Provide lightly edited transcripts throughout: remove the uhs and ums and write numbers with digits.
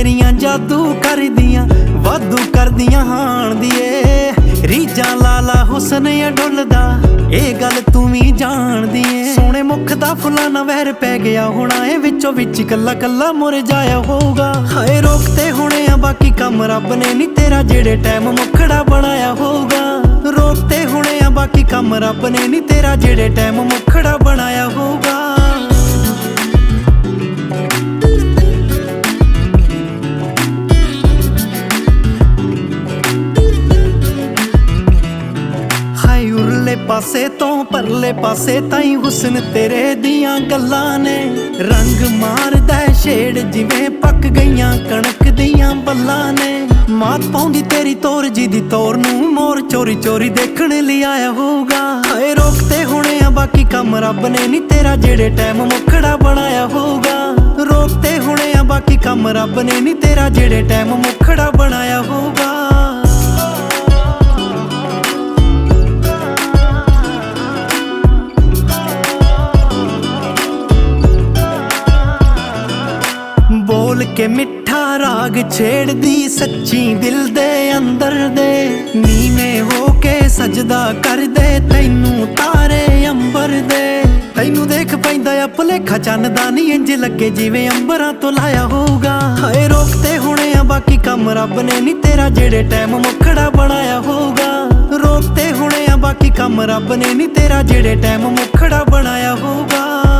ਤੇਰੀਆਂ ਜਾਦੂ ਕਰਦੀਆਂ ਵਾਧੂ ਕਰਦੀਆਂ ਹਾਣ ਦੀ ਏ ਰੀਜਾਂ ਲਾਲਾ ਹੁਸਨ ਡੁੱਲਦਾ ਇਹ ਗੱਲ ਤੂੰ ਵੀ ਜਾਣਦੀ ਏ ਸੋਹਣੇ ਮੁਖ ਦਾ ਫੁੱਲਾਂ ਨਾ ਵਹਿਰ ਪੈ ਗਿਆ ਹੋਣਾ ਏ ਵਿੱਚੋਂ ਵਿੱਚ ਕੱਲਾ ਕੱਲਾ ਮੁਰਝਾਇਆ ਹੋਊਗਾ ਹਾਏ ਰੋਕਤੇ ਹੋਣੇ ਆ ਬਾਕੀ ਕੰਮ ਰੱਬ ਨੇ ਨੀ ਤੇਰਾ ਜਿਹੜੇ ਟਾਈਮ ਮੁਖੜਾ ਬਣਾਇਆ ਹੋਊਗਾ ਰੋਕਤੇ ਹੋਣੇ ਆ ਬਾਕੀ ਕੰਮ ਰੱਬ ਨੇ ਨੀ ਤੇਰਾ ਜਿਹੜੇ ਟਾਈਮ ਮੁਖੜਾ ਬਣਾਇਆ ਹੋਊਗਾ ਉਰਲੇ ਪਾਸੇ ਤੋਂ ਪਰਲੇ ਪਾਸੇ ਤਾਈਂ ਹੁਸਨ ਤੇਰੇ ਦੀਆਂ ਗੱਲਾਂ ਨੇ ਰੰਗ ਮਾਰਦਾ ਛੇੜ ਜਿਵੇਂ ਪੱਕ ਗਈਆਂ ਕਣਕ ਦੀਆਂ ਬੱਲਾਂ ਨੇ ਮਾਤ ਪਾਉਂਦੀ ਤੇਰੀ ਤੋਰ ਜੀ ਦੀ ਤੋਰ ਨੂੰ ਮੋਰ ਚੋਰੀ ਚੋਰੀ ਦੇਖਣ ਲਈ ਆਇਆ ਹੋਊਗਾ ਹਾਏ ਰੋਕਤੇ ਹੋਣੇ ਆ ਬਾਕੀ ਕੰਮ ਰੱਬ ਨੇ ਨੀ ਤੇਰਾ ਜਿਹੜੇ ਟਾਈਮ ਮੁਖੜਾ ਬਣਾਇਆ ਹੋਊਗਾ ਰੋਕਤੇ ਹੋਣੇ ਆ ਬਾਕੀ ਕੰਮ ਰੱਬ ਨੇ ਨੀ ਤੇਰਾ ਜਿਹੜੇ ਟਾਈਮ ਮੁਖੜਾ ਬਣਾਇਆ ਹੋਊਗਾ ਬੋਲ ਕੇ ਮਿੱਠਾ ਰਾਗ ਛੇੜਦੀ ਸੱਚੀ ਦਿਲ ਦੇ ਅੰਦਰ ਦੇ ਨੀਵੇਂ ਹੋ ਕੇ ਸਜਦਾ ਕਰਦੇ ਤੈਨੂੰ ਤਾਰੇ ਅੰਬਰ ਦੇ ਤੈਨੂੰ ਦੇਖ ਪੈਂਦਾ ਆ ਭੁਲੇਖਾ ਚੰਨ ਦਾ ਨੀ ਇੰਜ ਲੱਗੇ ਜਿਵੇਂ ਅੰਬਰਾਂ ਤੋਂ ਲਾਇਆ ਹੋਊਗਾ ਹਾਏ ਰੋਕਤੇ ਹੋਣੇ ਆ ਬਾਕੀ ਕੰਮ ਰੱਬ ਨੇ ਨੀ ਤੇਰਾ ਜਿਹੜੇ ਟਾਈਮ ਮੁਖੜਾ ਬਣਾਇਆ ਹੋਊਗਾ ਰੋਕਤੇ ਹੋਣੇ ਆ ਬਾਕੀ ਕੰਮ ਰੱਬ ਨੇ ਨੀ ਤੇਰਾ ਜਿਹੜੇ ਟਾਈਮ ਮੁਖੜਾ ਬਣਾਇਆ ਹੋਊਗਾ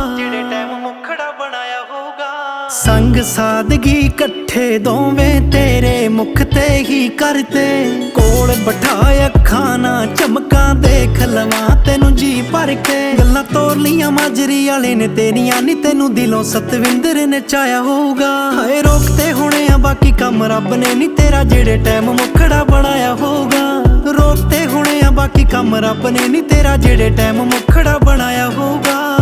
ਸੰਗ ਸਾਦਗੀ ਇਕੱਠੇ ਦੋਵੇਂ ਤੇਰੇ ਮੁਖ ਤੇ ਹੀ ਕਰਤੇ ਕੋਲ ਬਿਠਾ ਅੱਖਾਂ ਨਾ ਚਮਕਾਂ ਦੇਖ ਲਵਾਂ ਤੈਨੂੰ ਜੀ ਭਰ ਕੇ ਗੱਲਾਂ ਤੋਰ ਲੀਆਂ ਮਾਜਰੀ ਵਾਲੇ ਨੇ ਤੇਰੀਆਂ ਨੀ ਤੈਨੂੰ ਦਿਲੋਂ ਸਤਵਿੰਦਰ ਨੇ ਚਾਹਿਆ ਹੋਊਗਾ ਹਾਏ ਰੋਕਤੇ ਹੋਣੇ ਆ ਬਾਕੀ ਕੰਮ ਰੱਬ ਨੇ ਨੀ ਤੇਰਾ ਜਿਹੜੇ ਟਾਈਮ ਮੁਖੜਾ ਬਣਾਇਆ ਹੋਊਗਾ ਰੋਕਤੇ ਹੋਣੇ ਆ ਬਾਕੀ ਕੰਮ ਰੱਬ ਨੇ ਨੀ ਤੇਰਾ ਜਿਹੜੇ ਟਾਈਮ ਮੁਖੜਾ ਬਣਾਇਆ ਹੋਊਗਾ